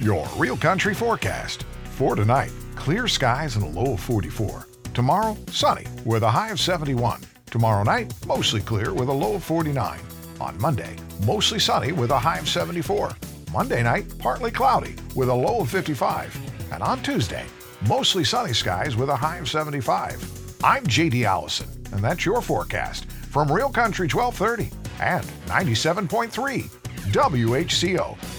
Your Real Country forecast. For tonight, clear skies and a low of 44. Tomorrow, sunny with a high of 71. Tomorrow night, mostly clear with a low of 49. On Monday, mostly sunny with a high of 74. Monday night, partly cloudy with a low of 55. And on Tuesday, mostly sunny skies with a high of 75. I'm J.D. Allison, and that's your forecast from Real Country 1230 and 97.3 WHCO.